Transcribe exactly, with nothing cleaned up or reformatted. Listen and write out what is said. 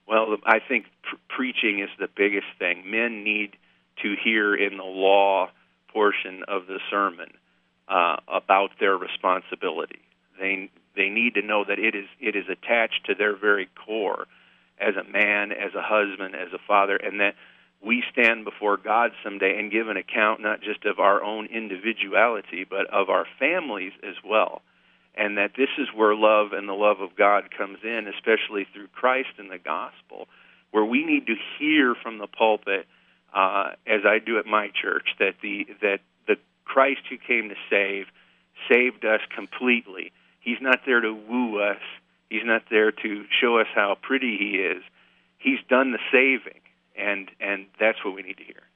Well, I think pr- preaching is the biggest thing. Men need to hear in the law portion of the sermon uh, about their responsibility. They they need to know that it is it is attached to their very core as a man, as a husband, as a father, and that we stand before God someday and give an account not just of our own individuality, but of our families as well. And that this is where love and the love of God comes in, especially through Christ and the gospel, where we need to hear from the pulpit, uh, as I do at my church, that the that the Christ who came to save saved us completely. He's not there to woo us. He's not there to show us how pretty he is. He's done the saving, and and that's what we need to hear.